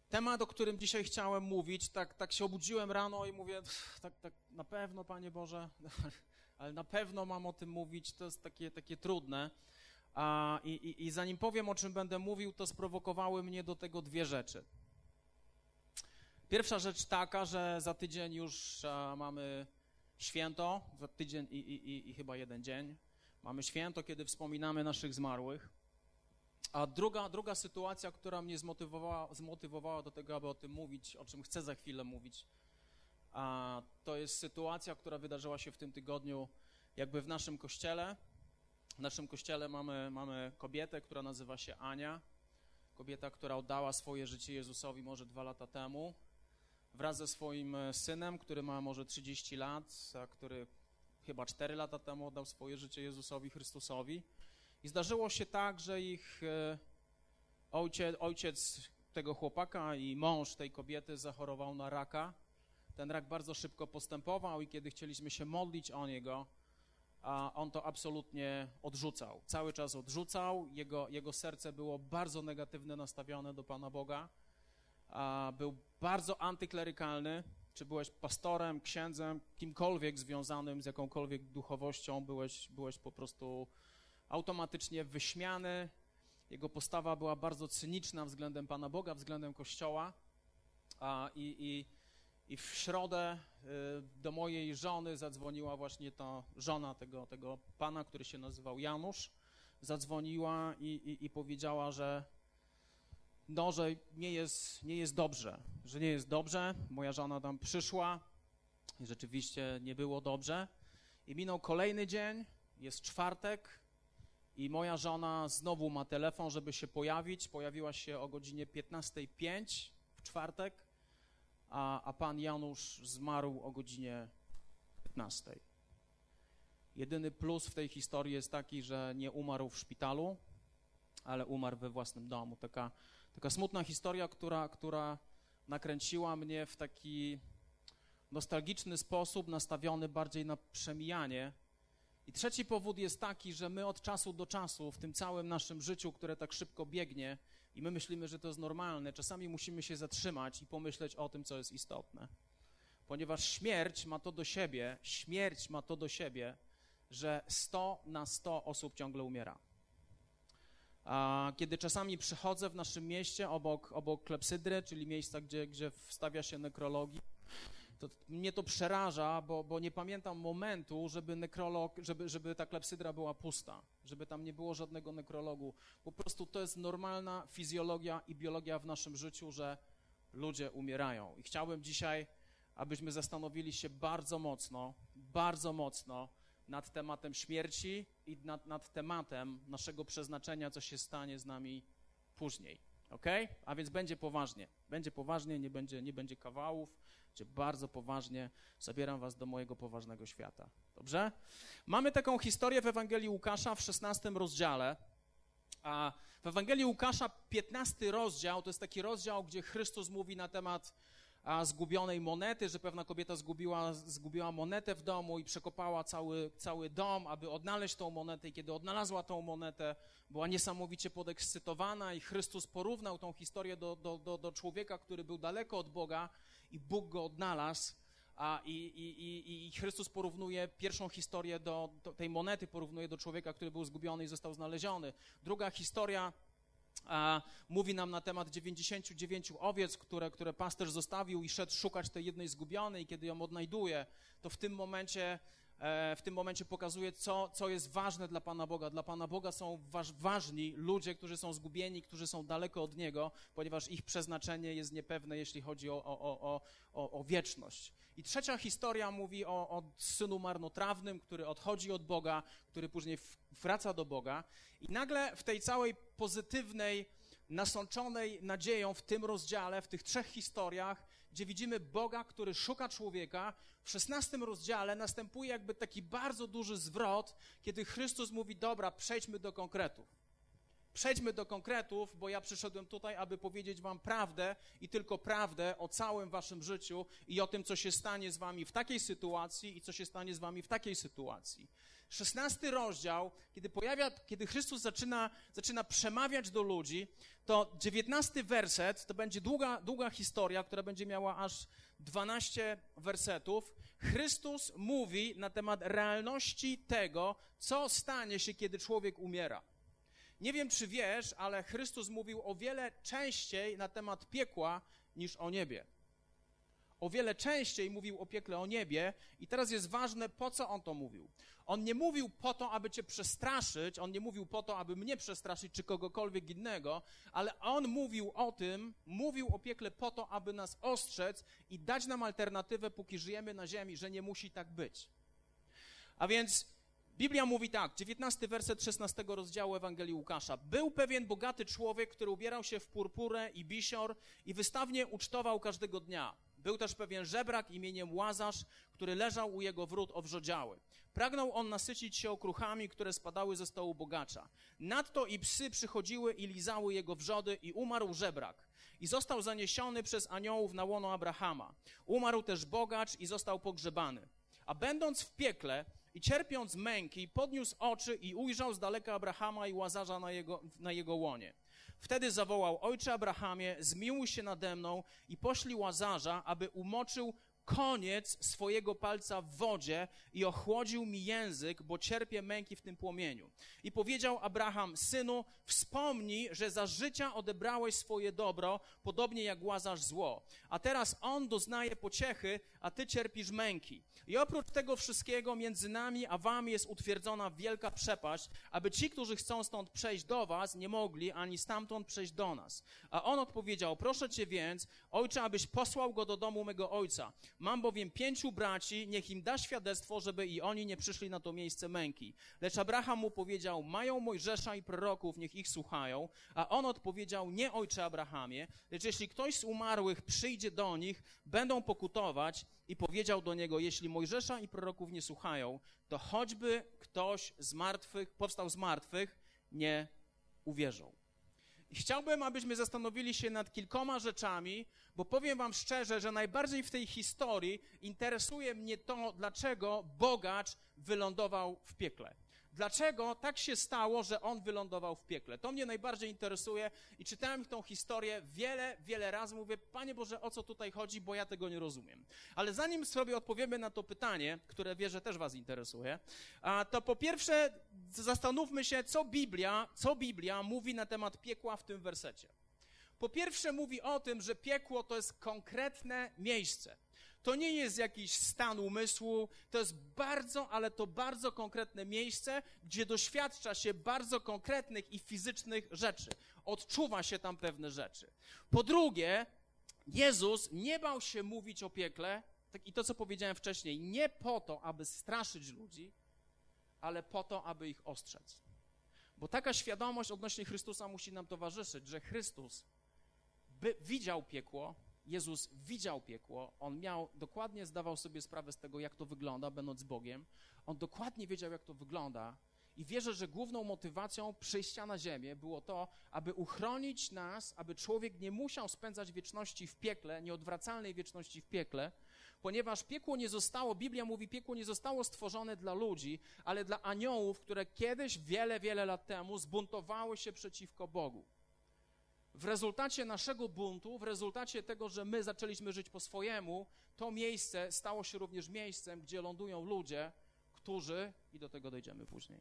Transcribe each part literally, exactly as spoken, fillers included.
Temat, o którym dzisiaj chciałem mówić, tak, tak się obudziłem rano i mówię, tak, tak na pewno, Panie Boże, ale na pewno mam o tym mówić, to jest takie, takie trudne. A, i, i, I zanim powiem, o czym będę mówił, to sprowokowały mnie do tego dwie rzeczy. Pierwsza rzecz taka, że za tydzień już a, mamy święto, za tydzień i, i, i, i chyba jeden dzień. Mamy święto, kiedy wspominamy naszych zmarłych. A druga, druga sytuacja, która mnie zmotywowała, zmotywowała do tego, aby o tym mówić, o czym chcę za chwilę mówić, a to jest sytuacja, która wydarzyła się w tym tygodniu jakby w naszym kościele. W naszym kościele mamy, mamy kobietę, która nazywa się Ania. Kobieta, która oddała swoje życie Jezusowi może dwa lata temu. Wraz ze swoim synem, który ma może trzydzieści lat, a który chyba cztery lata temu oddał swoje życie Jezusowi Chrystusowi. I zdarzyło się tak, że ich ojciec, ojciec tego chłopaka i mąż tej kobiety zachorował na raka. Ten rak bardzo szybko postępował i kiedy chcieliśmy się modlić o niego, a on to absolutnie odrzucał. Cały czas odrzucał, jego, jego serce było bardzo negatywnie nastawione do Pana Boga. A był bardzo antyklerykalny. Czy byłeś pastorem, księdzem, kimkolwiek związanym z jakąkolwiek duchowością, byłeś, byłeś po prostu automatycznie wyśmiany. Jego postawa była bardzo cyniczna względem Pana Boga, względem Kościoła. A, i, i, I w środę y, do mojej żony zadzwoniła właśnie ta żona tego, tego pana, który się nazywał Janusz. Zadzwoniła i, i, i powiedziała, że no, że nie jest, nie jest dobrze, że nie jest dobrze. Moja żona tam przyszła i rzeczywiście nie było dobrze. I minął kolejny dzień, jest czwartek i moja żona znowu ma telefon, żeby się pojawić. Pojawiła się o godzinie piętnasta pięć w czwartek, a, a pan Janusz zmarł o godzinie piętnastej. Jedyny plus w tej historii jest taki, że nie umarł w szpitalu, ale umarł we własnym domu. Taka, taka smutna historia, która, która nakręciła mnie w taki nostalgiczny sposób, nastawiony bardziej na przemijanie. I trzeci powód jest taki, że my od czasu do czasu w tym całym naszym życiu, które tak szybko biegnie i my myślimy, że to jest normalne, czasami musimy się zatrzymać i pomyśleć o tym, co jest istotne. Ponieważ śmierć ma to do siebie, śmierć ma to do siebie, że sto na sto osób ciągle umiera. A kiedy czasami przychodzę w naszym mieście obok, obok klepsydry, czyli miejsca, gdzie, gdzie wstawia się nekrologii, to mnie to przeraża, bo, bo nie pamiętam momentu, żeby nekrolog, żeby, żeby ta klepsydra była pusta, żeby tam nie było żadnego nekrologu. Po prostu to jest normalna fizjologia i biologia w naszym życiu, że ludzie umierają. I chciałbym dzisiaj, abyśmy zastanowili się bardzo mocno, bardzo mocno nad tematem śmierci i nad, nad tematem naszego przeznaczenia, co się stanie z nami później. Okej? Okay? A więc będzie poważnie. Będzie poważnie, nie będzie, nie będzie kawałów, będzie bardzo poważnie. Zabieram was do mojego poważnego świata. Dobrze? Mamy taką historię w Ewangelii Łukasza w szesnastym rozdziale. A w Ewangelii Łukasza piętnasty rozdział to jest taki rozdział, gdzie Chrystus mówi na temat a zgubionej monety, że pewna kobieta zgubiła, zgubiła monetę w domu i przekopała cały, cały dom, aby odnaleźć tą monetę i kiedy odnalazła tą monetę, była niesamowicie podekscytowana i Chrystus porównał tą historię do, do, do, do człowieka, który był daleko od Boga i Bóg go odnalazł, a i, i, i, i Chrystus porównuje pierwszą historię do, do tej monety, porównuje do człowieka, który był zgubiony i został znaleziony. Druga historia A, mówi nam na temat dziewięćdziesięciu dziewięciu owiec, które, które pasterz zostawił i szedł szukać tej jednej zgubionej. Kiedy ją odnajduje, to w tym momencie, e, w tym momencie pokazuje, co, co jest ważne dla Pana Boga. Dla Pana Boga są waż, ważni ludzie, którzy są zgubieni, którzy są daleko od Niego, ponieważ ich przeznaczenie jest niepewne, jeśli chodzi o, o, o, o, o wieczność. I trzecia historia mówi o, o synu marnotrawnym, który odchodzi od Boga, który później wraca do Boga. I nagle w tej całej pozytywnej, nasączonej nadzieją w tym rozdziale, w tych trzech historiach, gdzie widzimy Boga, który szuka człowieka, w szesnastym rozdziale następuje jakby taki bardzo duży zwrot, kiedy Chrystus mówi, dobra, przejdźmy do konkretów. Przejdźmy do konkretów, bo ja przyszedłem tutaj, aby powiedzieć wam prawdę i tylko prawdę o całym waszym życiu i o tym, co się stanie z wami w takiej sytuacji i co się stanie z wami w takiej sytuacji. szesnasty rozdział, kiedy pojawia, kiedy Chrystus zaczyna, zaczyna przemawiać do ludzi, to dziewiętnasty werset, to będzie długa, długa historia, która będzie miała aż dwanaście wersetów. Chrystus mówi na temat realności tego, co stanie się, kiedy człowiek umiera. Nie wiem, czy wiesz, ale Chrystus mówił o wiele częściej na temat piekła niż o niebie. O wiele częściej mówił o piekle, o niebie i teraz jest ważne, po co on to mówił. On nie mówił po to, aby cię przestraszyć, on nie mówił po to, aby mnie przestraszyć, czy kogokolwiek innego, ale on mówił o tym, mówił o piekle po to, aby nas ostrzec i dać nam alternatywę, póki żyjemy na ziemi, że nie musi tak być. A więc Biblia mówi tak, dziewiętnasty werset szesnastego rozdziału Ewangelii Łukasza. Był pewien bogaty człowiek, który ubierał się w purpurę i bisior i wystawnie ucztował każdego dnia. Był też pewien żebrak imieniem Łazarz, który leżał u jego wrót owrzodziały. Pragnął on nasycić się okruchami, które spadały ze stołu bogacza. Nadto i psy przychodziły i lizały jego wrzody i umarł żebrak. I został zaniesiony przez aniołów na łono Abrahama. Umarł też bogacz i został pogrzebany. A będąc w piekle i cierpiąc męki, podniósł oczy i ujrzał z daleka Abrahama i Łazarza na jego, na jego łonie. Wtedy zawołał: Ojcze Abrahamie, zmiłuj się nade mną i poślij Łazarza, aby umoczył koniec swojego palca w wodzie i ochłodził mi język, bo cierpię męki w tym płomieniu. I powiedział Abraham: Synu, wspomnij, że za życia odebrałeś swoje dobro, podobnie jak Łazarz zło. A teraz on doznaje pociechy, a ty cierpisz męki. I oprócz tego wszystkiego między nami a wami jest utwierdzona wielka przepaść, aby ci, którzy chcą stąd przejść do was, nie mogli ani stamtąd przejść do nas. A on odpowiedział: Proszę cię więc, ojcze, abyś posłał go do domu mego ojca. Mam bowiem pięciu braci, niech im da świadectwo, żeby i oni nie przyszli na to miejsce męki. Lecz Abraham mu powiedział: Mają Mojżesza i proroków, niech ich słuchają. A on odpowiedział: Nie, ojcze Abrahamie, lecz jeśli ktoś z umarłych przyjdzie do nich, będą pokutować. I powiedział do niego: Jeśli Mojżesza i proroków nie słuchają, to choćby ktoś z martwych, powstał z martwych, nie uwierzą. I chciałbym, abyśmy zastanowili się nad kilkoma rzeczami, bo powiem wam szczerze, że najbardziej w tej historii interesuje mnie to, dlaczego bogacz wylądował w piekle. Dlaczego tak się stało, że on wylądował w piekle? To mnie najbardziej interesuje i czytałem tą historię wiele, wiele razy. Mówię: Panie Boże, o co tutaj chodzi, bo ja tego nie rozumiem. Ale zanim sobie odpowiemy na to pytanie, które wierzę też was interesuje, to po pierwsze zastanówmy się, co Biblia, co Biblia mówi na temat piekła w tym wersecie. Po pierwsze mówi o tym, że piekło to jest konkretne miejsce. To nie jest jakiś stan umysłu, to jest bardzo, ale to bardzo konkretne miejsce, gdzie doświadcza się bardzo konkretnych i fizycznych rzeczy. Odczuwa się tam pewne rzeczy. Po drugie, Jezus nie bał się mówić o piekle, tak i to, co powiedziałem wcześniej, nie po to, aby straszyć ludzi, ale po to, aby ich ostrzec. Bo taka świadomość odnośnie Chrystusa musi nam towarzyszyć, że Chrystus by widział piekło, Jezus widział piekło, on miał, dokładnie zdawał sobie sprawę z tego, jak to wygląda, będąc Bogiem. On dokładnie wiedział, jak to wygląda i wierzę, że główną motywacją przyjścia na ziemię było to, aby uchronić nas, aby człowiek nie musiał spędzać wieczności w piekle, nieodwracalnej wieczności w piekle, ponieważ piekło nie zostało, Biblia mówi, piekło nie zostało stworzone dla ludzi, ale dla aniołów, które kiedyś, wiele, wiele lat temu zbuntowały się przeciwko Bogu. W rezultacie naszego buntu, w rezultacie tego, że my zaczęliśmy żyć po swojemu, to miejsce stało się również miejscem, gdzie lądują ludzie, którzy, i do tego dojdziemy później.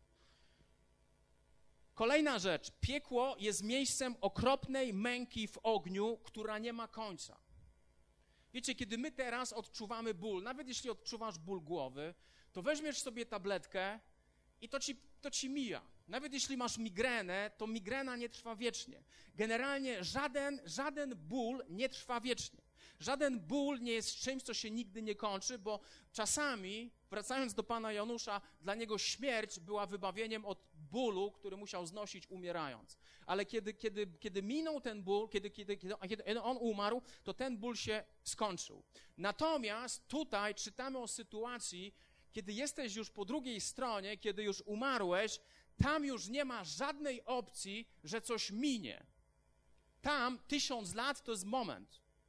Kolejna rzecz. Piekło jest miejscem okropnej męki w ogniu, która nie ma końca. Wiecie, kiedy my teraz odczuwamy ból, nawet jeśli odczuwasz ból głowy, to weźmiesz sobie tabletkę i to ci, to ci mija. Nawet jeśli masz migrenę, to migrena nie trwa wiecznie. Generalnie żaden, żaden ból nie trwa wiecznie. Żaden ból nie jest czymś, co się nigdy nie kończy, bo czasami, wracając do Pana Janusza, dla niego śmierć była wybawieniem od bólu, który musiał znosić umierając. Ale kiedy, kiedy, kiedy minął ten ból, kiedy, kiedy, kiedy, kiedy on umarł, to ten ból się skończył. Natomiast tutaj czytamy o sytuacji, kiedy jesteś już po drugiej stronie, kiedy już umarłeś, tam już nie ma żadnej opcji, że coś minie. Tam tysiąc lat to jest moment.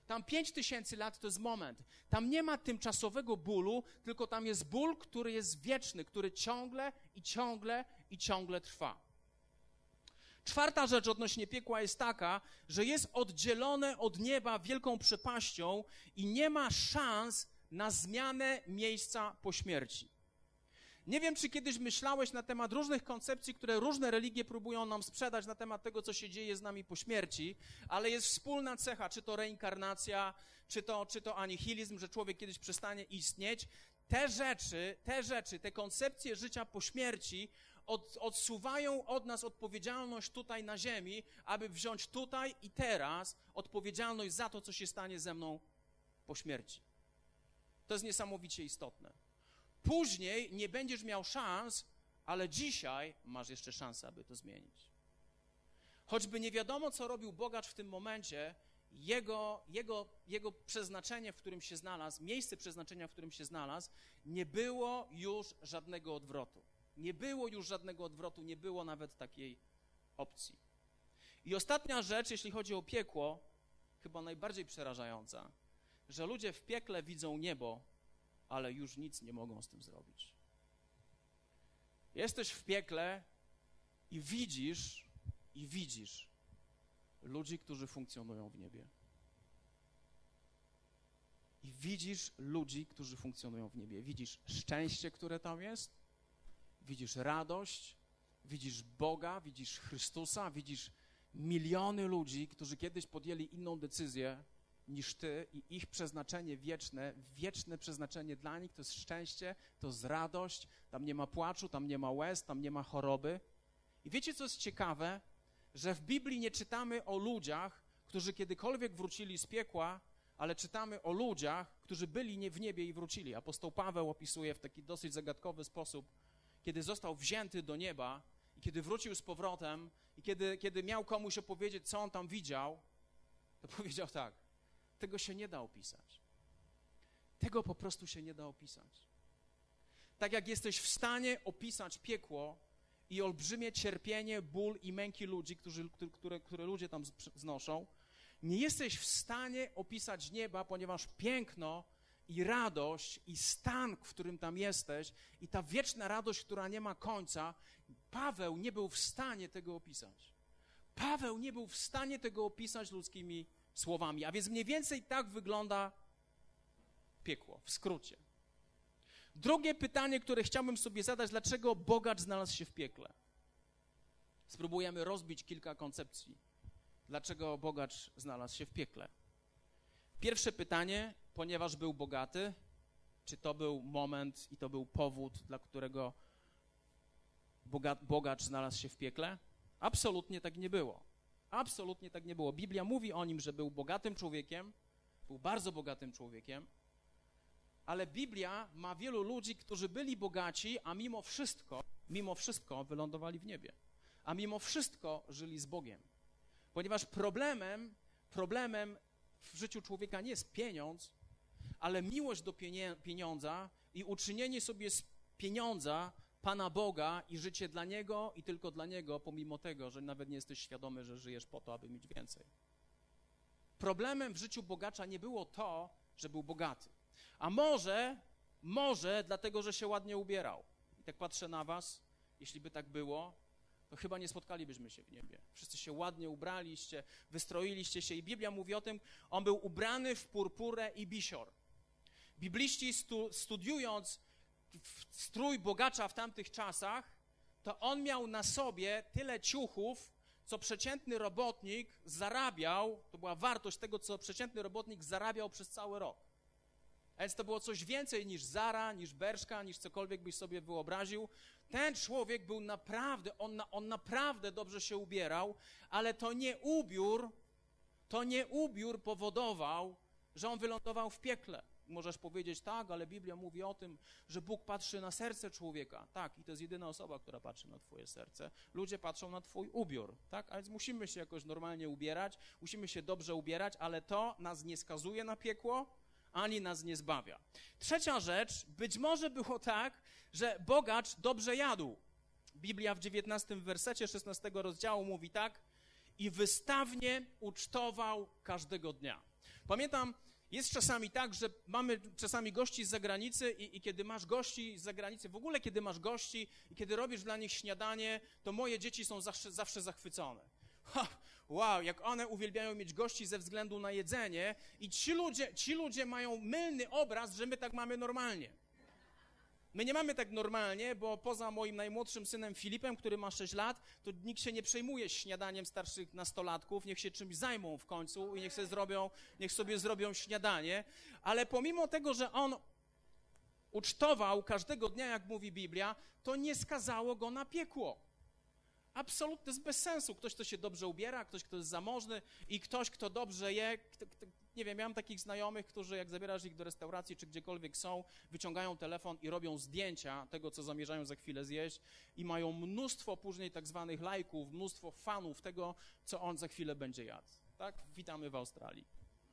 Tam pięć tysięcy lat to jest moment. Tam nie ma tymczasowego bólu, tylko tam jest ból, który jest wieczny, który ciągle i ciągle i ciągle trwa. Czwarta rzecz odnośnie piekła jest taka, że jest oddzielone od nieba wielką przepaścią i nie ma szans na zmianę miejsca po śmierci. Nie wiem, czy kiedyś myślałeś na temat różnych koncepcji, które różne religie próbują nam sprzedać na temat tego, co się dzieje z nami po śmierci, ale jest wspólna cecha, czy to reinkarnacja, czy to, czy to anihilizm, że człowiek kiedyś przestanie istnieć. Te rzeczy, te rzeczy, te koncepcje życia po śmierci od, odsuwają od nas odpowiedzialność tutaj na ziemi, aby wziąć tutaj i teraz odpowiedzialność za to, co się stanie ze mną po śmierci. To jest niesamowicie istotne. Później nie będziesz miał szans, ale dzisiaj masz jeszcze szansę, aby to zmienić. Choćby nie wiadomo, co robił bogacz w tym momencie, jego, jego, jego przeznaczenie, w którym się znalazł, miejsce przeznaczenia, w którym się znalazł, nie było już żadnego odwrotu. Nie było już żadnego odwrotu, nie było nawet takiej opcji. I ostatnia rzecz, jeśli chodzi o piekło, chyba najbardziej przerażająca, że ludzie w piekle widzą niebo, ale już nic nie mogą z tym zrobić. Jesteś w piekle i widzisz, i widzisz ludzi, którzy funkcjonują w niebie. I widzisz ludzi, którzy funkcjonują w niebie. Widzisz szczęście, które tam jest, widzisz radość, widzisz Boga, widzisz Chrystusa, widzisz miliony ludzi, którzy kiedyś podjęli inną decyzję niż ty i ich przeznaczenie wieczne, wieczne przeznaczenie dla nich to jest szczęście, to jest radość, tam nie ma płaczu, tam nie ma łez, tam nie ma choroby. I wiecie, co jest ciekawe? Że w Biblii nie czytamy o ludziach, którzy kiedykolwiek wrócili z piekła, ale czytamy o ludziach, którzy byli nie w niebie i wrócili. Apostoł Paweł opisuje w taki dosyć zagadkowy sposób, kiedy został wzięty do nieba i kiedy wrócił z powrotem i kiedy, kiedy miał komuś opowiedzieć, co on tam widział, to powiedział tak: tego się nie da opisać. Tego po prostu się nie da opisać. Tak jak jesteś w stanie opisać piekło i olbrzymie cierpienie, ból i męki ludzi, którzy, które, które ludzie tam znoszą, nie jesteś w stanie opisać nieba, ponieważ piękno i radość i stan, w którym tam jesteś i ta wieczna radość, która nie ma końca, Paweł nie był w stanie tego opisać. Paweł nie był w stanie tego opisać ludzkimi słowami, a więc mniej więcej tak wygląda piekło, w skrócie. Drugie pytanie, które chciałbym sobie zadać, dlaczego bogacz znalazł się w piekle? Spróbujemy rozbić kilka koncepcji, dlaczego bogacz znalazł się w piekle. Pierwsze pytanie, ponieważ był bogaty, czy to był moment i to był powód, dla którego bogacz znalazł się w piekle? Absolutnie tak nie było. Absolutnie tak nie było. Biblia mówi o nim, że był bogatym człowiekiem, był bardzo bogatym człowiekiem, ale Biblia ma wielu ludzi, którzy byli bogaci, a mimo wszystko, mimo wszystko wylądowali w niebie. A mimo wszystko żyli z Bogiem. Ponieważ problemem, problemem w życiu człowieka nie jest pieniądz, ale miłość do pieniądza i uczynienie sobie z pieniądza Pana Boga i życie dla Niego i tylko dla Niego, pomimo tego, że nawet nie jesteś świadomy, że żyjesz po to, aby mieć więcej. Problemem w życiu bogacza nie było to, że był bogaty. A może, może dlatego, że się ładnie ubierał. I tak patrzę na was, jeśli by tak było, to chyba nie spotkalibyśmy się w niebie. Wszyscy się ładnie ubraliście, wystroiliście się i Biblia mówi o tym, on był ubrany w purpurę i bisior. Bibliści stu, studiując strój bogacza w tamtych czasach, to on miał na sobie tyle ciuchów, co przeciętny robotnik zarabiał, to była wartość tego, co przeciętny robotnik zarabiał przez cały rok. A więc to było coś więcej niż Zara, niż Bershka, niż cokolwiek byś sobie wyobraził. Ten człowiek był naprawdę, on, na, on naprawdę dobrze się ubierał, ale to nie ubiór, to nie ubiór powodował, że on wylądował w piekle. Możesz powiedzieć, tak, ale Biblia mówi o tym, że Bóg patrzy na serce człowieka. Tak, i to jest jedyna osoba, która patrzy na twoje serce. Ludzie patrzą na twój ubiór, tak? A więc musimy się jakoś normalnie ubierać, musimy się dobrze ubierać, ale to nas nie skazuje na piekło, ani nas nie zbawia. Trzecia rzecz, być może było tak, że bogacz dobrze jadł. Biblia w dziewiętnastym wersecie szesnastego rozdziału mówi tak: i wystawnie ucztował każdego dnia. Pamiętam, jest czasami tak, że mamy czasami gości z zagranicy i, i kiedy masz gości z zagranicy, w ogóle kiedy masz gości i kiedy robisz dla nich śniadanie, to moje dzieci są zawsze, zawsze zachwycone. Ha, wow, jak one uwielbiają mieć gości ze względu na jedzenie i ci ludzie, ci ludzie mają mylny obraz, że my tak mamy normalnie. My nie mamy tak normalnie, bo poza moim najmłodszym synem Filipem, który ma sześć lat, to nikt się nie przejmuje śniadaniem starszych nastolatków, niech się czymś zajmą w końcu i niech sobie zrobią, niech sobie zrobią śniadanie, ale pomimo tego, że on ucztował każdego dnia, jak mówi Biblia, to nie skazało go na piekło. Absolutnie, to jest bez sensu. Ktoś, kto się dobrze ubiera, ktoś, kto jest zamożny i ktoś, kto dobrze je. Kto, kto, nie wiem, miałem takich znajomych, którzy jak zabierasz ich do restauracji czy gdziekolwiek są, wyciągają telefon i robią zdjęcia tego, co zamierzają za chwilę zjeść i mają mnóstwo później tak zwanych lajków, mnóstwo fanów tego, co on za chwilę będzie jadł. Tak? Witamy w Australii.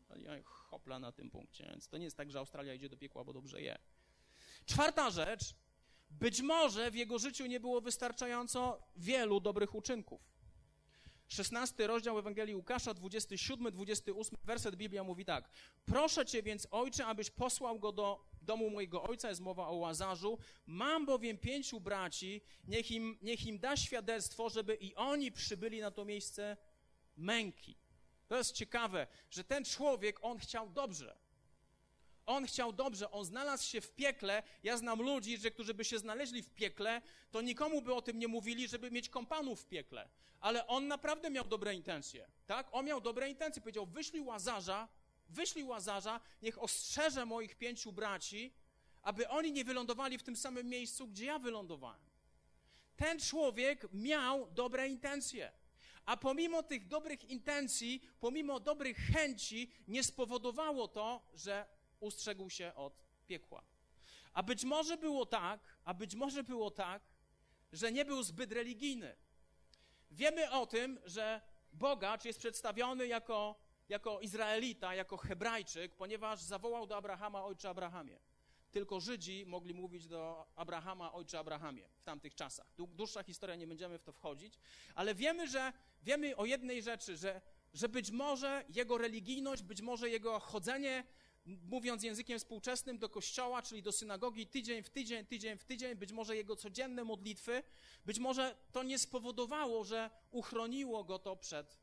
Hopla na tym punkcie, więc to nie jest tak, że Australia idzie do piekła, bo dobrze je. Czwarta rzecz. Być może w jego życiu nie było wystarczająco wielu dobrych uczynków. szesnasty rozdział Ewangelii Łukasza, dwudziesty siódmy, dwudziesty ósmy werset Biblia mówi tak. Proszę Cię więc, Ojcze, abyś posłał go do domu mojego ojca, jest mowa o Łazarzu. Mam bowiem pięciu braci, niech im, niech im da świadectwo, żeby i oni przybyli na to miejsce męki. To jest ciekawe, że ten człowiek, on chciał dobrze. On chciał dobrze, on znalazł się w piekle. Ja znam ludzi, że którzy by się znaleźli w piekle, to nikomu by o tym nie mówili, żeby mieć kompanów w piekle. Ale on naprawdę miał dobre intencje, tak? On miał dobre intencje. Powiedział, wyślij Łazarza, wyślij Łazarza, niech ostrzeże moich pięciu braci, aby oni nie wylądowali w tym samym miejscu, gdzie ja wylądowałem. Ten człowiek miał dobre intencje. A pomimo tych dobrych intencji, pomimo dobrych chęci, nie spowodowało to, że ustrzegł się od piekła. A być może było tak, a być może było tak, że nie był zbyt religijny. Wiemy o tym, że bogacz jest przedstawiony jako, jako Izraelita, jako Hebrajczyk, ponieważ zawołał do Abrahama, ojcze Abrahamie. Tylko Żydzi mogli mówić do Abrahama, ojcze Abrahamie w tamtych czasach. Dłuższa historia, nie będziemy w to wchodzić, ale wiemy, że wiemy o jednej rzeczy, że, że być może jego religijność, być może jego chodzenie, mówiąc językiem współczesnym, do kościoła, czyli do synagogi tydzień w tydzień, tydzień w tydzień, być może jego codzienne modlitwy, być może to nie spowodowało, że uchroniło go to przed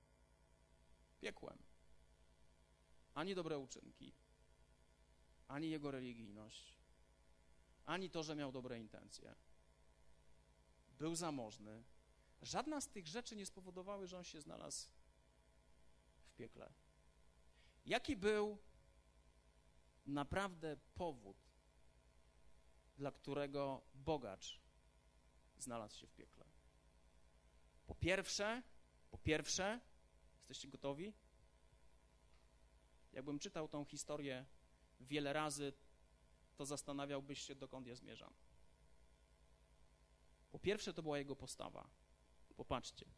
piekłem. Ani dobre uczynki, ani jego religijność, ani to, że miał dobre intencje. Był zamożny. Żadna z tych rzeczy nie spowodowały, że on się znalazł w piekle. Jaki był naprawdę powód, dla którego bogacz znalazł się w piekle? Po pierwsze, po pierwsze, jesteście gotowi? Jakbym czytał tą historię wiele razy, to zastanawiałbyś się, dokąd ja zmierzam. Po pierwsze, to była jego postawa. Popatrzcie.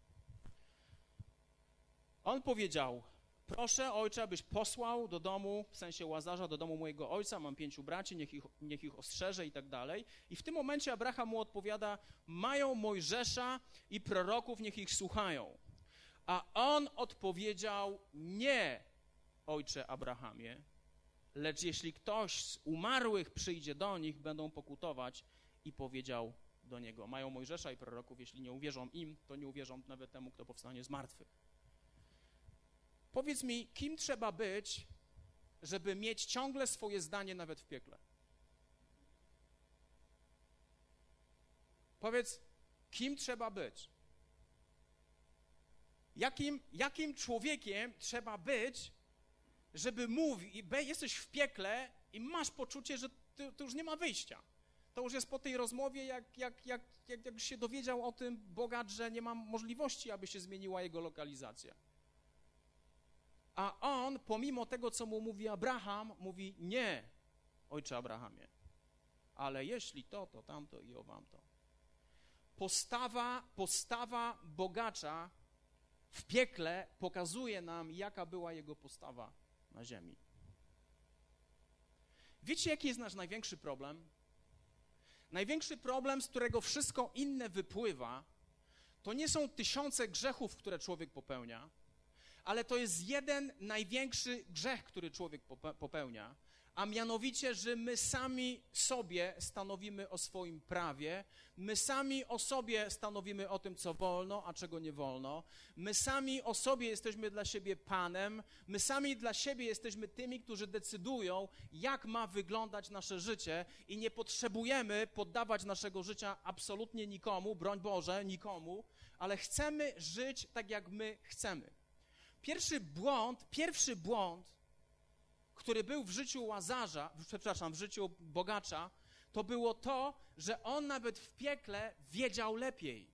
On powiedział, proszę, ojcze, abyś posłał do domu, w sensie Łazarza, do domu mojego ojca, mam pięciu braci, niech ich, niech ich ostrzeże i tak dalej. I w tym momencie Abraham mu odpowiada, mają Mojżesza i proroków, niech ich słuchają. A on odpowiedział, nie, ojcze Abrahamie, lecz jeśli ktoś z umarłych przyjdzie do nich, będą pokutować. I powiedział do niego, mają Mojżesza i proroków, jeśli nie uwierzą im, to nie uwierzą nawet temu, kto powstanie z martwych. Powiedz mi, kim trzeba być, żeby mieć ciągle swoje zdanie nawet w piekle? Powiedz, kim trzeba być? Jakim, jakim człowiekiem trzeba być, żeby mówić, jesteś w piekle i masz poczucie, że to, to już nie ma wyjścia. To już jest po tej rozmowie, jak, jak, jak, jak, jak się dowiedział o tym bogacz, że nie ma możliwości, aby się zmieniła jego lokalizacja. A on, pomimo tego, co mu mówi Abraham, mówi nie, ojcze Abrahamie, ale jeśli to, to tamto i owam to. Postawa, postawa bogacza w piekle pokazuje nam, jaka była jego postawa na ziemi. Wiecie, jaki jest nasz największy problem? Największy problem, z którego wszystko inne wypływa, to nie są tysiące grzechów, które człowiek popełnia, ale to jest jeden największy grzech, który człowiek popełnia, a mianowicie, że my sami sobie stanowimy o swoim prawie, my sami o sobie stanowimy o tym, co wolno, a czego nie wolno, my sami o sobie jesteśmy dla siebie Panem, my sami dla siebie jesteśmy tymi, którzy decydują, jak ma wyglądać nasze życie i nie potrzebujemy poddawać naszego życia absolutnie nikomu, broń Boże, nikomu, ale chcemy żyć tak, jak my chcemy. Pierwszy błąd, pierwszy błąd, który był w życiu Łazarza, przepraszam, w życiu bogacza, to było to, że on nawet w piekle wiedział lepiej.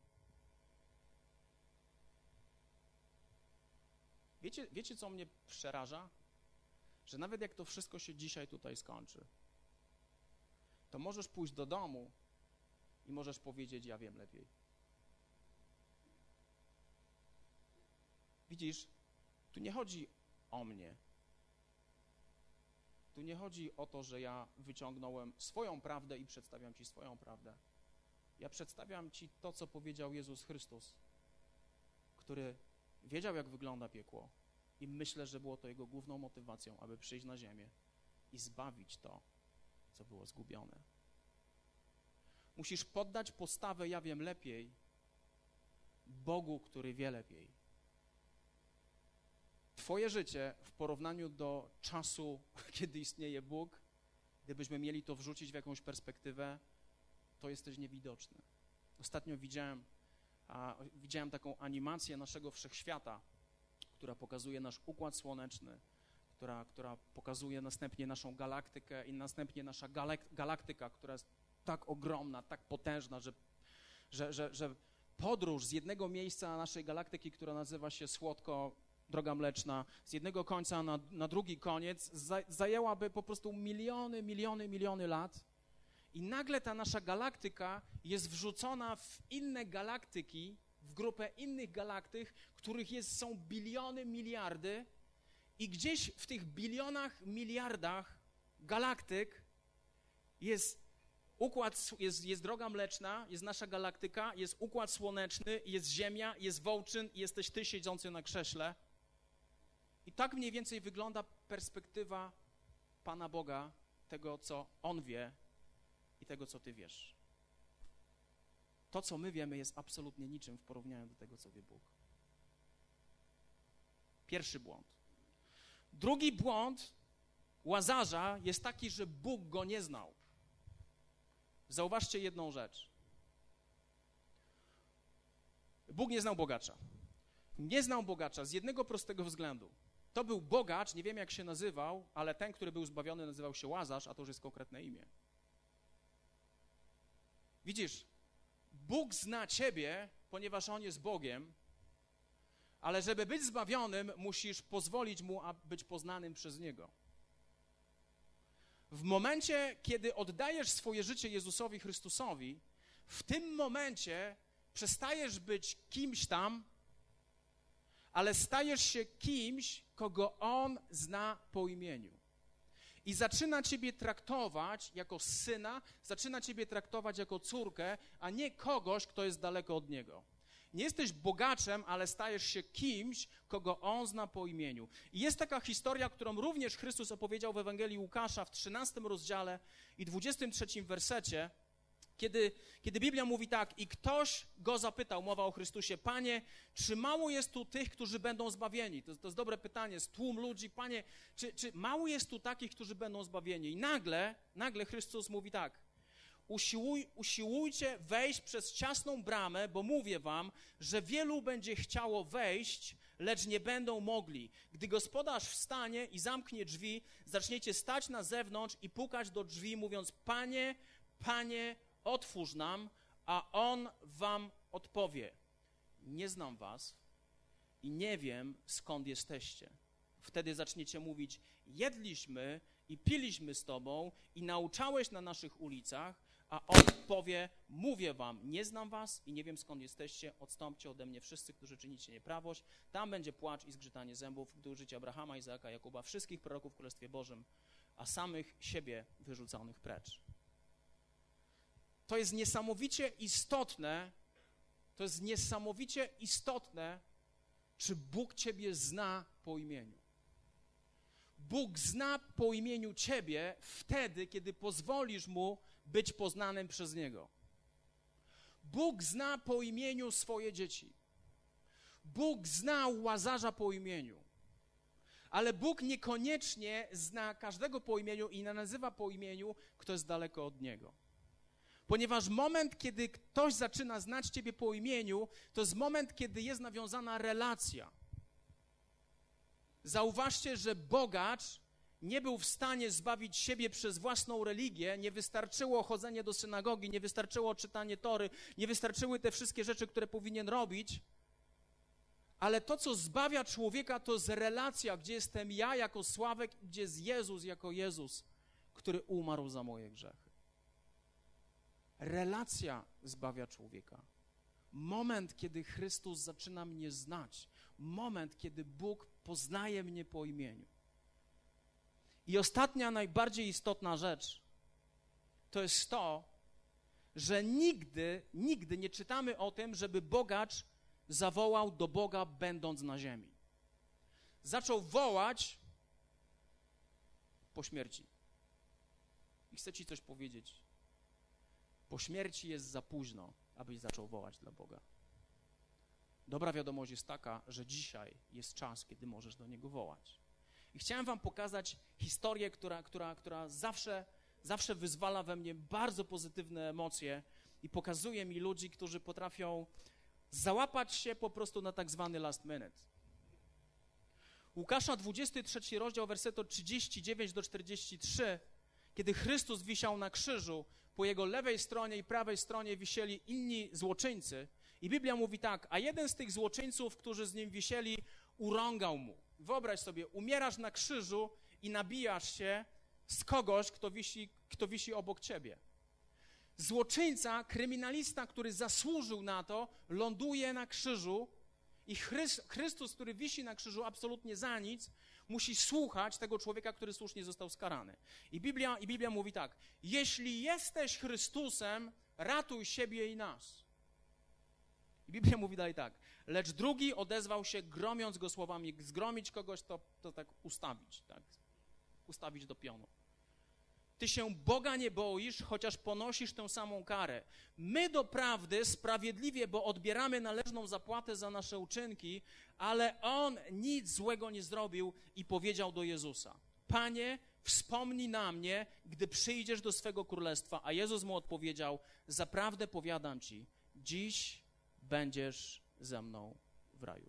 Wiecie, wiecie, co mnie przeraża? Że nawet jak to wszystko się dzisiaj tutaj skończy, to możesz pójść do domu i możesz powiedzieć, ja wiem lepiej. Widzisz, tu nie chodzi o mnie. Tu nie chodzi o to, że ja wyciągnąłem swoją prawdę i przedstawiam ci swoją prawdę. Ja przedstawiam ci to, co powiedział Jezus Chrystus, który wiedział, jak wygląda piekło i myślę, że było to jego główną motywacją, aby przyjść na ziemię i zbawić to, co było zgubione. Musisz poddać postawę ja wiem lepiej Bogu, który wie lepiej. Twoje życie w porównaniu do czasu, kiedy istnieje Bóg, gdybyśmy mieli to wrzucić w jakąś perspektywę, to jesteś niewidoczny. Ostatnio widziałem, a, widziałem taką animację naszego wszechświata, która pokazuje nasz układ słoneczny, która, która pokazuje następnie naszą galaktykę i następnie nasza galak, galaktyka, która jest tak ogromna, tak potężna, że, że, że, że podróż z jednego miejsca naszej galaktyki, która nazywa się słodko Droga Mleczna, z jednego końca na, na drugi koniec zajęłaby po prostu miliony, miliony, miliony lat i nagle ta nasza galaktyka jest wrzucona w inne galaktyki, w grupę innych galaktyk, których jest, są biliony, miliardy i gdzieś w tych bilionach, miliardach galaktyk jest układ, jest, jest Droga Mleczna, jest nasza galaktyka, jest układ słoneczny, jest Ziemia, jest Wołczyn i jesteś ty siedzący na krześle. I tak mniej więcej wygląda perspektywa Pana Boga, tego, co On wie i tego, co ty wiesz. To, co my wiemy, jest absolutnie niczym w porównaniu do tego, co wie Bóg. Pierwszy błąd. Drugi błąd Łazarza jest taki, że Bóg go nie znał. Zauważcie jedną rzecz. Bóg nie znał bogacza. Nie znał bogacza z jednego prostego względu. To był bogacz, nie wiem jak się nazywał, ale ten, który był zbawiony, nazywał się Łazarz, a to już jest konkretne imię. Widzisz, Bóg zna ciebie, ponieważ On jest Bogiem, ale żeby być zbawionym, musisz pozwolić Mu, aby być poznanym przez Niego. W momencie, kiedy oddajesz swoje życie Jezusowi Chrystusowi, w tym momencie przestajesz być kimś tam, ale stajesz się kimś, kogo On zna po imieniu. I zaczyna ciebie traktować jako syna, zaczyna ciebie traktować jako córkę, a nie kogoś, kto jest daleko od Niego. Nie jesteś bogaczem, ale stajesz się kimś, kogo On zna po imieniu. I jest taka historia, którą również Chrystus opowiedział w Ewangelii Łukasza w trzynastym rozdziale i dwudziestym trzecim wersecie, kiedy, kiedy Biblia mówi tak, i ktoś go zapytał, mowa o Chrystusie, Panie, czy mało jest tu tych, którzy będą zbawieni? To, to jest dobre pytanie, z tłum ludzi, Panie, czy, czy mało jest tu takich, którzy będą zbawieni? I nagle, nagle Chrystus mówi tak, Usiłuj, usiłujcie wejść przez ciasną bramę, bo mówię wam, że wielu będzie chciało wejść, lecz nie będą mogli. Gdy gospodarz wstanie i zamknie drzwi, zaczniecie stać na zewnątrz i pukać do drzwi, mówiąc, Panie, Panie, otwórz nam, a On wam odpowie. Nie znam was i nie wiem, skąd jesteście. Wtedy zaczniecie mówić, jedliśmy i piliśmy z Tobą i nauczałeś na naszych ulicach, a On powie, mówię wam, nie znam was i nie wiem, skąd jesteście, odstąpcie ode mnie wszyscy, którzy czynicie nieprawość. Tam będzie płacz i zgrzytanie zębów, gdy użycie Abrahama, Izaaka, Jakuba, wszystkich proroków w Królestwie Bożym, a samych siebie wyrzuconych precz. To jest niesamowicie istotne, to jest niesamowicie istotne, czy Bóg ciebie zna po imieniu. Bóg zna po imieniu ciebie wtedy, kiedy pozwolisz Mu być poznanym przez Niego. Bóg zna po imieniu swoje dzieci. Bóg zna Łazarza po imieniu. Ale Bóg niekoniecznie zna każdego po imieniu i nazywa po imieniu, kto jest daleko od Niego. Ponieważ moment, kiedy ktoś zaczyna znać ciebie po imieniu, to jest moment, kiedy jest nawiązana relacja. Zauważcie, że bogacz nie był w stanie zbawić siebie przez własną religię, nie wystarczyło chodzenie do synagogi, nie wystarczyło czytanie Tory, nie wystarczyły te wszystkie rzeczy, które powinien robić, ale to, co zbawia człowieka, to jest relacja, gdzie jestem ja jako Sławek, gdzie jest Jezus jako Jezus, który umarł za moje grzechy. Relacja zbawia człowieka. Moment, kiedy Chrystus zaczyna mnie znać. Moment, kiedy Bóg poznaje mnie po imieniu. I ostatnia, najbardziej istotna rzecz, to jest to, że nigdy, nigdy nie czytamy o tym, żeby bogacz zawołał do Boga, będąc na ziemi. Zaczął wołać po śmierci. I chcę ci coś powiedzieć. Po śmierci jest za późno, abyś zaczął wołać dla Boga. Dobra wiadomość jest taka, że dzisiaj jest czas, kiedy możesz do Niego wołać. I chciałem wam pokazać historię, która, która, która zawsze, zawsze wyzwala we mnie bardzo pozytywne emocje i pokazuje mi ludzi, którzy potrafią załapać się po prostu na tak zwany last minute. Łukasza dwudziesty trzeci rozdział, werset od trzydzieści dziewięć do czterdziestu trzech, kiedy Chrystus wisiał na krzyżu, po Jego lewej stronie i prawej stronie wisieli inni złoczyńcy. I Biblia mówi tak, a jeden z tych złoczyńców, którzy z Nim wisieli, urągał Mu. Wyobraź sobie, umierasz na krzyżu i nabijasz się z kogoś, kto wisi, kto wisi obok ciebie. Złoczyńca, kryminalista, który zasłużył na to, ląduje na krzyżu i Chrystus, który wisi na krzyżu absolutnie za nic, musi słuchać tego człowieka, który słusznie został skarany. I Biblia, i Biblia mówi tak, jeśli jesteś Chrystusem, ratuj siebie i nas. I Biblia mówi dalej tak, lecz drugi odezwał się, gromiąc go słowami, zgromić kogoś, to, to tak ustawić, tak, ustawić do pionu. Ty się Boga nie boisz, chociaż ponosisz tę samą karę. My doprawdy sprawiedliwie, bo odbieramy należną zapłatę za nasze uczynki, ale on nic złego nie zrobił i powiedział do Jezusa, Panie, wspomnij na mnie, gdy przyjdziesz do swego królestwa. A Jezus mu odpowiedział, zaprawdę powiadam ci, dziś będziesz ze mną w raju.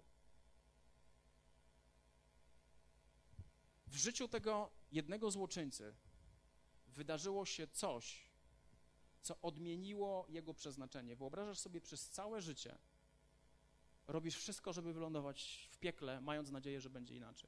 W życiu tego jednego złoczyńcy wydarzyło się coś, co odmieniło jego przeznaczenie. Wyobrażasz sobie, przez całe życie robisz wszystko, żeby wylądować w piekle, mając nadzieję, że będzie inaczej.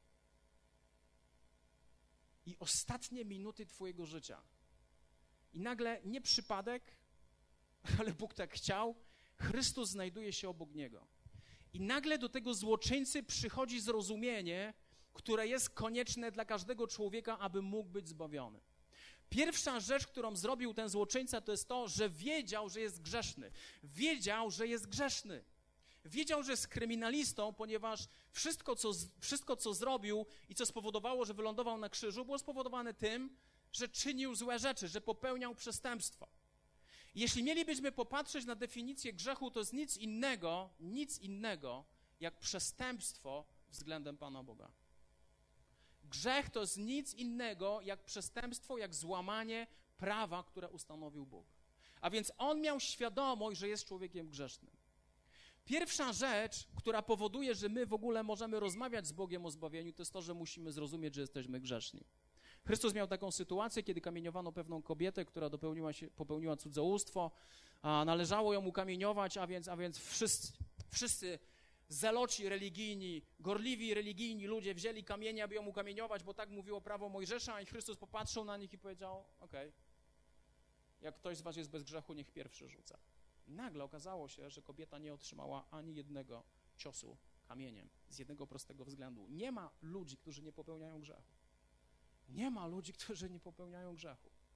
I ostatnie minuty twojego życia. I nagle, nie przypadek, ale Bóg tak chciał, Chrystus znajduje się obok niego. I nagle do tego złoczyńcy przychodzi zrozumienie, które jest konieczne dla każdego człowieka, aby mógł być zbawiony. Pierwsza rzecz, którą zrobił ten złoczyńca, to jest to, że wiedział, że jest grzeszny. Wiedział, że jest grzeszny. Wiedział, że jest kryminalistą, ponieważ wszystko co, wszystko, co zrobił i co spowodowało, że wylądował na krzyżu, było spowodowane tym, że czynił złe rzeczy, że popełniał przestępstwa. Jeśli mielibyśmy popatrzeć na definicję grzechu, to jest nic innego, nic innego, jak przestępstwo względem Pana Boga. Grzech to jest nic innego, jak przestępstwo, jak złamanie prawa, które ustanowił Bóg. A więc on miał świadomość, że jest człowiekiem grzesznym. Pierwsza rzecz, która powoduje, że my w ogóle możemy rozmawiać z Bogiem o zbawieniu, to jest to, że musimy zrozumieć, że jesteśmy grzeszni. Chrystus miał taką sytuację, kiedy kamieniowano pewną kobietę, która dopełniła się, popełniła cudzołóstwo, a należało ją ukamieniować, a więc, a więc wszyscy, wszyscy zeloci religijni, gorliwi religijni ludzie wzięli kamienie, aby ją ukamieniować, bo tak mówiło prawo Mojżesza i Chrystus popatrzył na nich i powiedział, okej, jak ktoś z was jest bez grzechu, niech pierwszy rzuca. I nagle okazało się, że kobieta nie otrzymała ani jednego ciosu kamieniem, z jednego prostego względu. Nie ma ludzi, którzy nie popełniają grzechu. Nie ma ludzi, którzy nie popełniają grzechu.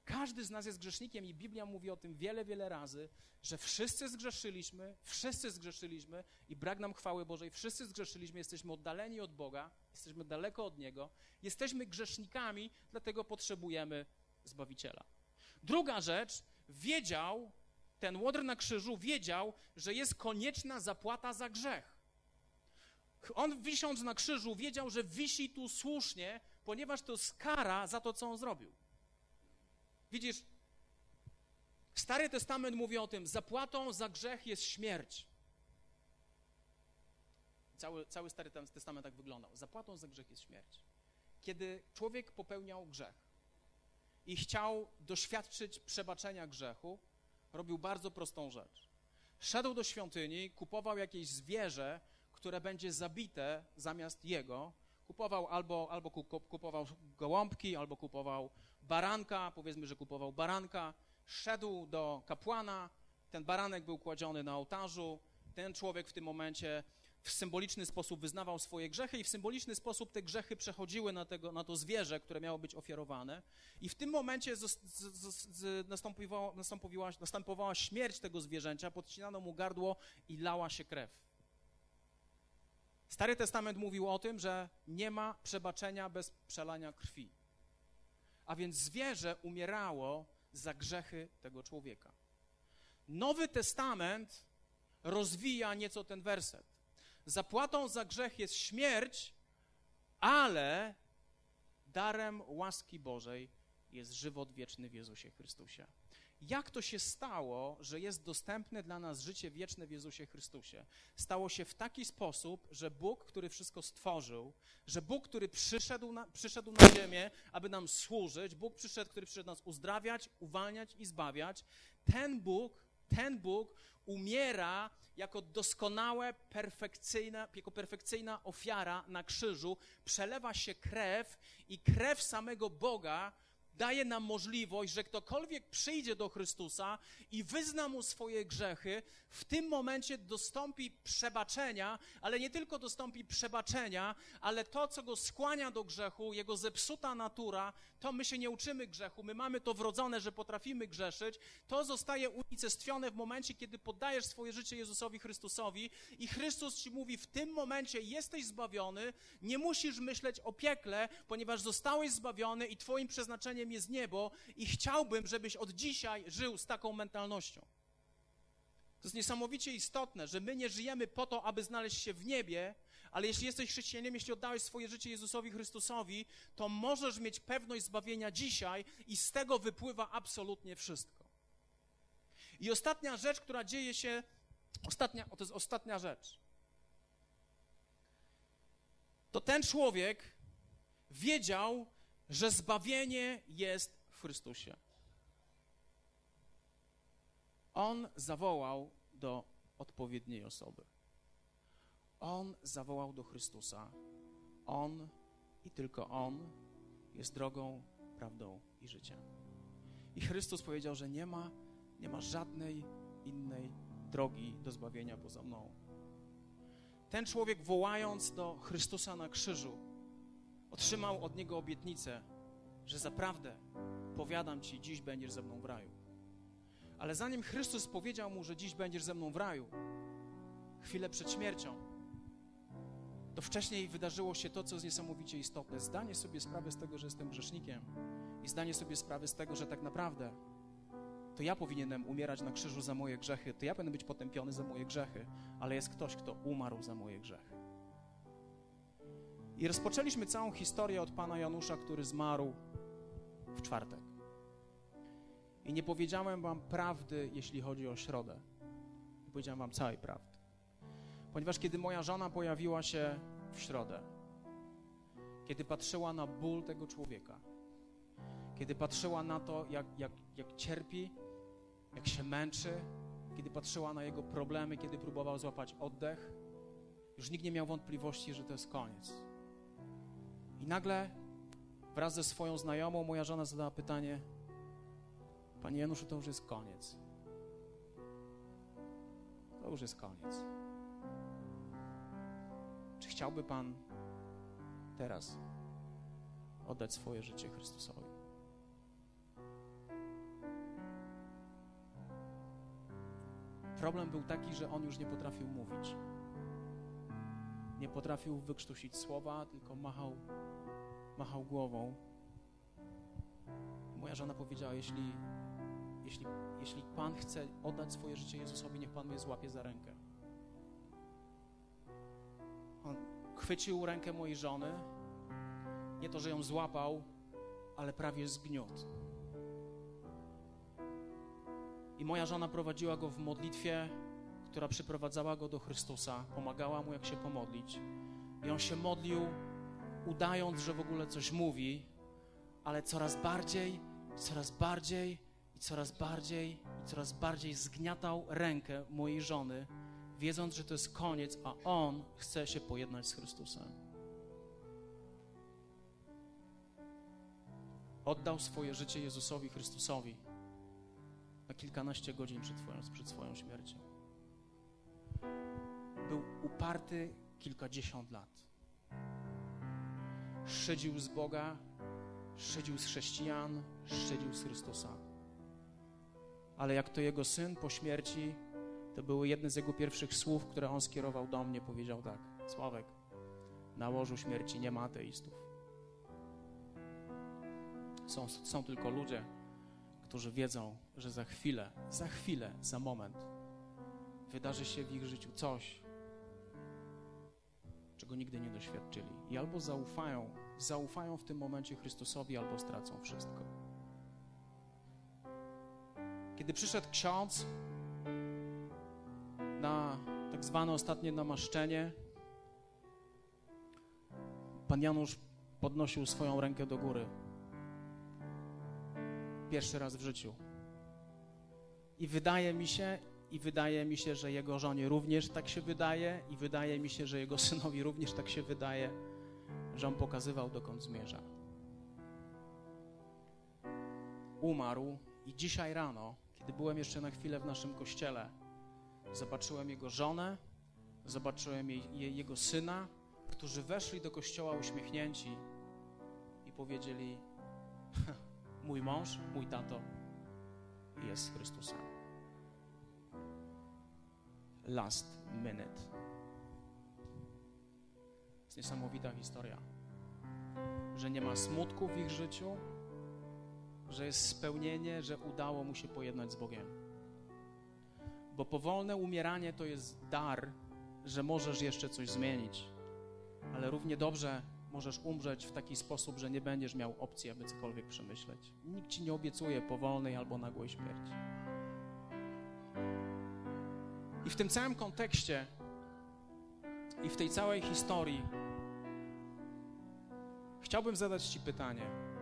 Każdy z nas jest grzesznikiem i Biblia mówi o tym wiele, wiele razy, że wszyscy zgrzeszyliśmy, wszyscy zgrzeszyliśmy i brak nam chwały Bożej, wszyscy zgrzeszyliśmy, jesteśmy oddaleni od Boga, jesteśmy daleko od Niego, jesteśmy grzesznikami, dlatego potrzebujemy Zbawiciela. Druga rzecz, wiedział, ten łodr na krzyżu wiedział, że jest konieczna zapłata za grzech. On wisząc na krzyżu wiedział, że wisi tu słusznie, ponieważ to jest kara za to, co on zrobił. Widzisz, Stary Testament mówi o tym, zapłatą za grzech jest śmierć. Cały, cały Stary Testament tak wyglądał. Zapłatą za grzech jest śmierć. Kiedy człowiek popełniał grzech i chciał doświadczyć przebaczenia grzechu, robił bardzo prostą rzecz. Szedł do świątyni, kupował jakieś zwierzę, które będzie zabite zamiast jego. Kupował albo, albo kupował gołąbki, albo kupował baranka, powiedzmy, że kupował baranka. Szedł do kapłana, ten baranek był kładziony na ołtarzu, ten człowiek w tym momencie w symboliczny sposób wyznawał swoje grzechy i w symboliczny sposób te grzechy przechodziły na, tego, na to zwierzę, które miało być ofiarowane. I w tym momencie z, z, z, nastąpiła, nastąpiła, następowała śmierć tego zwierzęcia, podcinano mu gardło i lała się krew. Stary Testament mówił o tym, że nie ma przebaczenia bez przelania krwi. A więc zwierzę umierało za grzechy tego człowieka. Nowy Testament rozwija nieco ten werset. Zapłatą za grzech jest śmierć, ale darem łaski Bożej jest żywot wieczny w Jezusie Chrystusie. Jak to się stało, że jest dostępne dla nas życie wieczne w Jezusie Chrystusie? Stało się w taki sposób, że Bóg, który wszystko stworzył, że Bóg, który przyszedł na, przyszedł na ziemię, aby nam służyć, Bóg przyszedł, który przyszedł nas uzdrawiać, uwalniać i zbawiać, ten Bóg, ten Bóg umiera jako doskonałe, perfekcyjna, jako perfekcyjna ofiara na krzyżu, przelewa się krew i krew samego Boga daje nam możliwość, że ktokolwiek przyjdzie do Chrystusa i wyzna Mu swoje grzechy, w tym momencie dostąpi przebaczenia, ale nie tylko dostąpi przebaczenia, ale to, co go skłania do grzechu, jego zepsuta natura, to my się nie uczymy grzechu, my mamy to wrodzone, że potrafimy grzeszyć, to zostaje unicestwione w momencie, kiedy poddajesz swoje życie Jezusowi Chrystusowi i Chrystus ci mówi, w tym momencie jesteś zbawiony, nie musisz myśleć o piekle, ponieważ zostałeś zbawiony i twoim przeznaczeniem jest niebo i chciałbym, żebyś od dzisiaj żył z taką mentalnością. To jest niesamowicie istotne, że my nie żyjemy po to, aby znaleźć się w niebie, ale jeśli jesteś chrześcijaninem, jeśli oddałeś swoje życie Jezusowi Chrystusowi, to możesz mieć pewność zbawienia dzisiaj i z tego wypływa absolutnie wszystko. I ostatnia rzecz, która dzieje się, ostatnia, to jest ostatnia rzecz. To ten człowiek wiedział, że zbawienie jest w Chrystusie. On zawołał do odpowiedniej osoby. On zawołał do Chrystusa. On i tylko On jest drogą, prawdą i życiem. I Chrystus powiedział, że nie ma, nie ma żadnej innej drogi do zbawienia poza mną. Ten człowiek, wołając do Chrystusa na krzyżu, otrzymał od Niego obietnicę, że zaprawdę, powiadam Ci, dziś będziesz ze mną w raju. Ale zanim Chrystus powiedział mu, że dziś będziesz ze mną w raju, chwilę przed śmiercią, to wcześniej wydarzyło się to, co jest niesamowicie istotne. Zdanie sobie sprawy z tego, że jestem grzesznikiem i zdanie sobie sprawy z tego, że tak naprawdę to ja powinienem umierać na krzyżu za moje grzechy, to ja będę być potępiony za moje grzechy, ale jest ktoś, kto umarł za moje grzechy. I rozpoczęliśmy całą historię od pana Janusza, który zmarł w czwartek. I nie powiedziałem wam prawdy, jeśli chodzi o środę. Nie powiedziałem wam całej prawdy. Ponieważ kiedy moja żona pojawiła się w środę, kiedy patrzyła na ból tego człowieka, kiedy patrzyła na to, jak, jak, jak cierpi, jak się męczy, kiedy patrzyła na jego problemy, kiedy próbował złapać oddech, już nikt nie miał wątpliwości, że to jest koniec. I nagle wraz ze swoją znajomą moja żona zadała pytanie: Panie Januszu, to już jest koniec. To już jest koniec. Czy chciałby Pan teraz oddać swoje życie Chrystusowi? Problem był taki, że on już nie potrafił mówić. Nie potrafił wykrztusić słowa, tylko machał, machał głową. Moja żona powiedziała, jeśli, jeśli, jeśli Pan chce oddać swoje życie Jezusowi, niech Pan mnie złapie za rękę. On chwycił rękę mojej żony, nie to, że ją złapał, ale prawie zgniótł. I moja żona prowadziła go w modlitwie, która przyprowadzała go do Chrystusa, pomagała mu, jak się pomodlić. I on się modlił, udając, że w ogóle coś mówi, ale coraz bardziej, coraz bardziej i coraz bardziej i coraz bardziej zgniatał rękę mojej żony, wiedząc, że to jest koniec, a on chce się pojednać z Chrystusem. Oddał swoje życie Jezusowi Chrystusowi na kilkanaście godzin przed swoją, przed swoją śmiercią. Był uparty kilkadziesiąt lat. Szydził z Boga, szydził z chrześcijan, szydził z Chrystusa. Ale jak to jego syn po śmierci, to były jedne z jego pierwszych słów, które on skierował do mnie. Powiedział tak: Sławek, na łożu śmierci nie ma ateistów. Są, są tylko ludzie, którzy wiedzą, że za chwilę, za chwilę, za moment wydarzy się w ich życiu coś, czego nigdy nie doświadczyli. I albo zaufają, zaufają w tym momencie Chrystusowi, albo stracą wszystko. Kiedy przyszedł ksiądz na tak zwane ostatnie namaszczenie, Pan Janusz podnosił swoją rękę do góry. Pierwszy raz w życiu. I wydaje mi się, i wydaje mi się, że jego żonie również tak się wydaje, i wydaje mi się, że jego synowi również tak się wydaje, że on pokazywał, dokąd zmierza. Umarł i dzisiaj rano, kiedy byłem jeszcze na chwilę w naszym kościele, zobaczyłem jego żonę, zobaczyłem jej, jej, jego syna, którzy weszli do kościoła uśmiechnięci i powiedzieli: mój mąż, mój tato jest z Chrystusem. Last minute. To jest niesamowita historia, że nie ma smutku w ich życiu, że jest spełnienie, że udało mu się pojednać z Bogiem. Bo powolne umieranie to jest dar, że możesz jeszcze coś zmienić, ale równie dobrze możesz umrzeć w taki sposób, że nie będziesz miał opcji, aby cokolwiek przemyśleć. Nikt ci nie obiecuje powolnej albo nagłej śmierci. I w tym całym kontekście i w tej całej historii chciałbym zadać ci pytanie.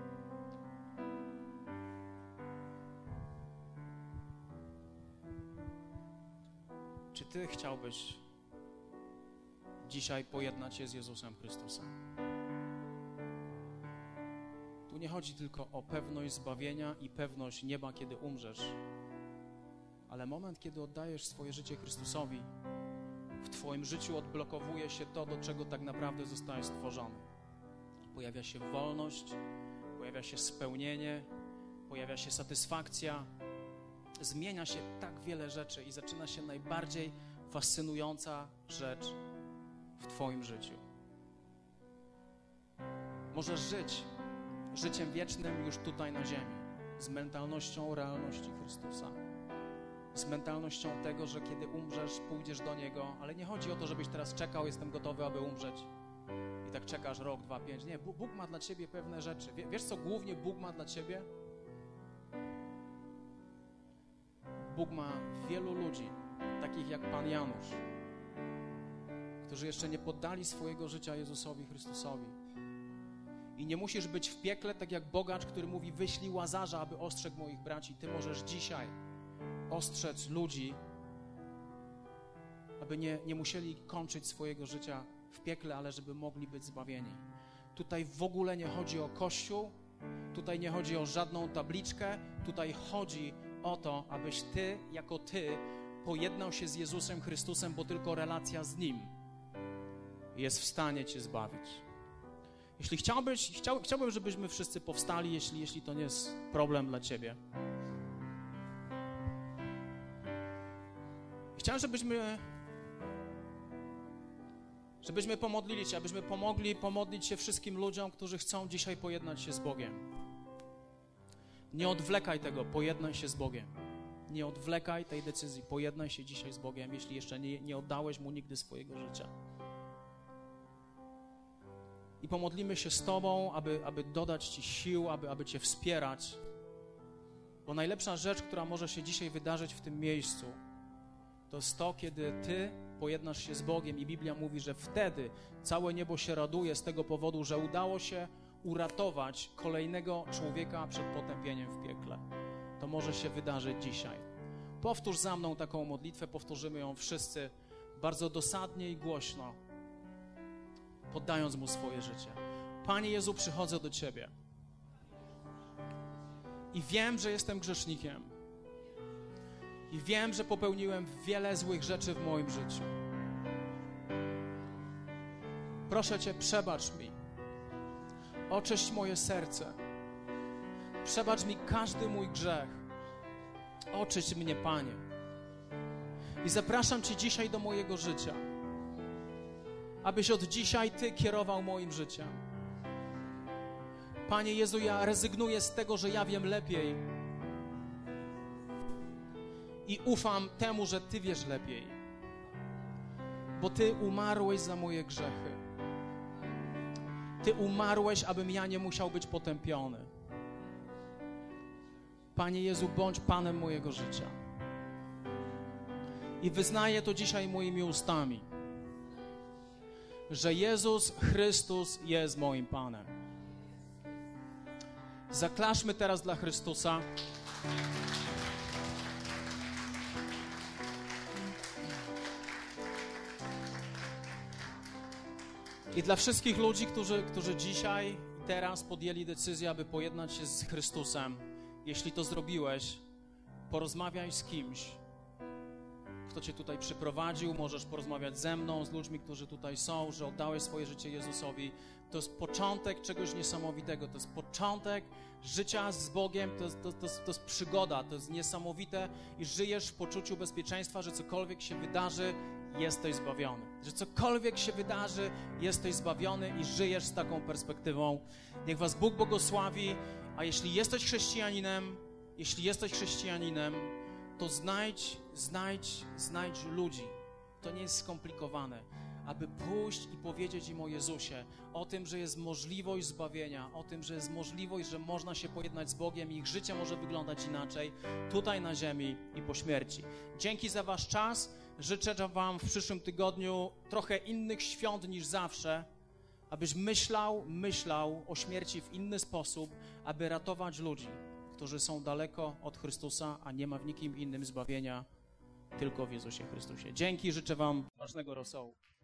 Czy ty chciałbyś dzisiaj pojednać się z Jezusem Chrystusem? Tu nie chodzi tylko o pewność zbawienia i pewność nieba, kiedy umrzesz, ale moment, kiedy oddajesz swoje życie Chrystusowi, w twoim życiu odblokowuje się to, do czego tak naprawdę zostałeś stworzony. Pojawia się wolność, pojawia się spełnienie, pojawia się satysfakcja, zmienia się tak wiele rzeczy i zaczyna się najbardziej fascynująca rzecz w twoim życiu. Możesz żyć życiem wiecznym już tutaj na ziemi, z mentalnością realności Chrystusa, z mentalnością tego, że kiedy umrzesz, pójdziesz do Niego, ale nie chodzi o to, żebyś teraz czekał, jestem gotowy, aby umrzeć i tak czekasz rok, dwa, pięć. Nie, Bóg ma dla ciebie pewne rzeczy. Wiesz, co głównie Bóg ma dla ciebie? Bóg ma wielu ludzi, takich jak Pan Janusz, którzy jeszcze nie poddali swojego życia Jezusowi Chrystusowi. I nie musisz być w piekle, tak jak bogacz, który mówi: wyślij Łazarza, aby ostrzegł moich braci. Ty możesz dzisiaj ostrzec ludzi, aby nie, nie musieli kończyć swojego życia w piekle, ale żeby mogli być zbawieni. Tutaj w ogóle nie chodzi o Kościół, tutaj nie chodzi o żadną tabliczkę, tutaj chodzi o to, abyś ty, jako ty, pojednał się z Jezusem Chrystusem, bo tylko relacja z Nim jest w stanie cię zbawić. Jeśli chciałbyś, chciał, chciałbym, żebyśmy wszyscy powstali, jeśli, jeśli to nie jest problem dla ciebie. chciałem, żebyśmy, żebyśmy pomodlili się, abyśmy pomogli pomodlić się wszystkim ludziom, którzy chcą dzisiaj pojednać się z Bogiem. Nie odwlekaj tego, pojednaj się z Bogiem. Nie odwlekaj tej decyzji, pojednaj się dzisiaj z Bogiem, jeśli jeszcze nie, nie oddałeś Mu nigdy swojego życia. I pomodlimy się z Tobą, aby, aby dodać Ci sił, aby, aby Cię wspierać. Bo najlepsza rzecz, która może się dzisiaj wydarzyć w tym miejscu, to jest to, kiedy Ty pojednasz się z Bogiem i Biblia mówi, że wtedy całe niebo się raduje z tego powodu, że udało się uratować kolejnego człowieka przed potępieniem w piekle. To może się wydarzyć dzisiaj. Powtórz za mną taką modlitwę, powtórzymy ją wszyscy bardzo dosadnie i głośno, poddając Mu swoje życie. Panie Jezu, przychodzę do Ciebie i wiem, że jestem grzesznikiem i wiem, że popełniłem wiele złych rzeczy w moim życiu. Proszę Cię, przebacz mi, oczyść moje serce, przebacz mi każdy mój grzech, oczyść mnie, Panie. I zapraszam Cię dzisiaj do mojego życia, abyś od dzisiaj Ty kierował moim życiem. Panie Jezu, ja rezygnuję z tego, że ja wiem lepiej i ufam temu, że Ty wiesz lepiej, bo Ty umarłeś za moje grzechy. Ty umarłeś, abym ja nie musiał być potępiony. Panie Jezu, bądź Panem mojego życia. I wyznaję to dzisiaj moimi ustami, że Jezus Chrystus jest moim Panem. Zaklaszmy teraz dla Chrystusa. I dla wszystkich ludzi, którzy, którzy dzisiaj i teraz podjęli decyzję, aby pojednać się z Chrystusem, jeśli to zrobiłeś, porozmawiaj z kimś, kto Cię tutaj przyprowadził. Możesz porozmawiać ze mną, z ludźmi, którzy tutaj są, że oddałeś swoje życie Jezusowi. To jest początek czegoś niesamowitego. To jest początek życia z Bogiem. To jest, to, to, to jest przygoda. To jest niesamowite i żyjesz w poczuciu bezpieczeństwa, że cokolwiek się wydarzy, jesteś zbawiony. Że cokolwiek się wydarzy, jesteś zbawiony i żyjesz z taką perspektywą. Niech Was Bóg błogosławi. A jeśli jesteś chrześcijaninem, jeśli jesteś chrześcijaninem, to znajdź, znajdź, znajdź ludzi. To nie jest skomplikowane, aby pójść i powiedzieć im o Jezusie, o tym, że jest możliwość zbawienia, o tym, że jest możliwość, że można się pojednać z Bogiem i ich życie może wyglądać inaczej, tutaj na ziemi i po śmierci. Dzięki za Wasz czas. Życzę Wam w przyszłym tygodniu trochę innych świąt niż zawsze, abyś myślał, myślał o śmierci w inny sposób, aby ratować ludzi, którzy są daleko od Chrystusa, a nie ma w nikim innym zbawienia, tylko w Jezusie Chrystusie. Dzięki, życzę Wam ważnego rosołu.